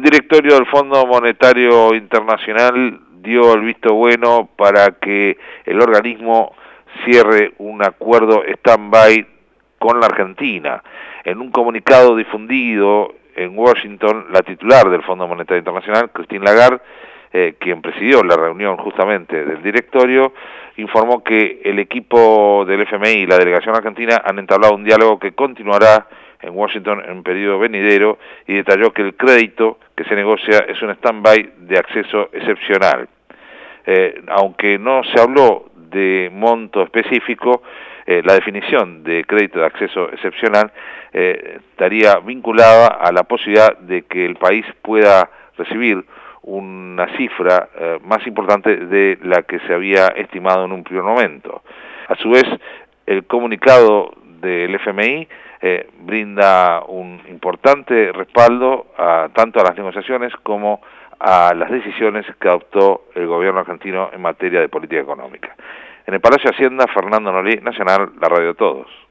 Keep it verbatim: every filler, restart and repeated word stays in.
El directorio del Fondo Monetario Internacional dio el visto bueno para que el organismo cierre un acuerdo stand-by con la Argentina. En un comunicado difundido en Washington, la titular del Fondo Monetario Internacional, Christine Lagarde, eh, quien presidió la reunión justamente del directorio, informó que el equipo del F M I y la delegación argentina han entablado un diálogo que continuará en Washington en periodo venidero, y detalló que el crédito que se negocia es un stand-by de acceso excepcional. Eh, aunque no se habló de monto específico, eh, la definición de crédito de acceso excepcional eh, estaría vinculada a la posibilidad de que el país pueda recibir una cifra eh, más importante de la que se había estimado en un primer momento. A su vez, el comunicado del F M I eh, brinda un importante respaldo a, tanto a las negociaciones como a las decisiones que adoptó el gobierno argentino en materia de política económica. En el Palacio de Hacienda, Fernando Nolí, Nacional, la Radio de Todos.